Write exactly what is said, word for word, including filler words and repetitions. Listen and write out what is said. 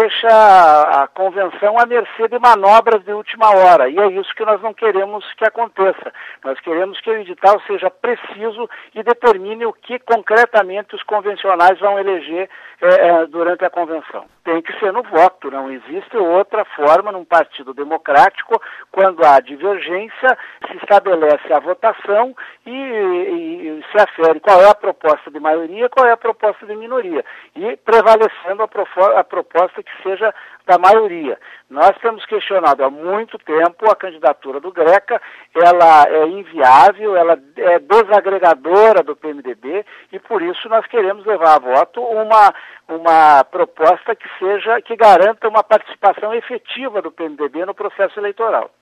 deixa a, a convenção à mercê de manobras de última hora, e é isso que nós não queremos que aconteça. Nós queremos que o edital seja preciso e determine o que concretamente os convencionais vão eleger é, durante a convenção. Tem que ser no voto, não existe outra forma num partido democrático. Quando há divergência, se estabelece a votação e, e, e se afere qual é a proposta de maioria, qual é a proposta de minoria, e prevalecendo a, propo, a proposta que seja da maioria. Nós temos questionado há muito tempo a candidatura do Greca, ela é inviável, ela é desagregadora do P M D B, e por isso nós queremos levar a voto uma, uma proposta que seja, que garanta uma participação efetiva do P M D B no processo eleitoral.